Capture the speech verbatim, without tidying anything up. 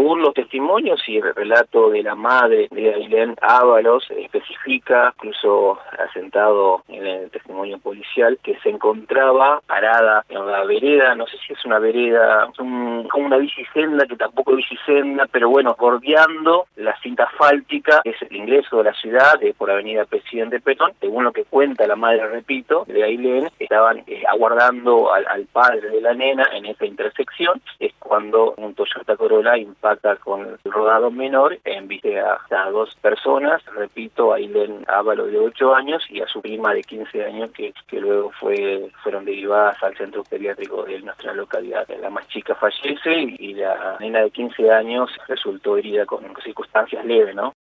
Según los testimonios y el relato de la madre de Ailén Ábalos, especifica, incluso asentado en el testimonio policial, que se encontraba parada en la vereda, no sé si es una vereda, un, como una bicisenda, que tampoco es bicisenda, pero bueno, bordeando la cinta asfáltica, que es el ingreso de la ciudad, de, por avenida Presidente Perón. Según lo que cuenta la madre, repito, de Ailén, estaban eh, aguardando al, al padre de la nena en esa intersección. Es cuando un Toyota Corolla impacta con el rodado menor, enviste a, a dos personas, repito, a Ailén Ábalos de ocho años y a su prima de quince años, que, que luego fue fueron derivadas al centro pediátrico de nuestra localidad. La más chica fallece y la nena de quince años resultó herida con circunstancias leves, ¿no?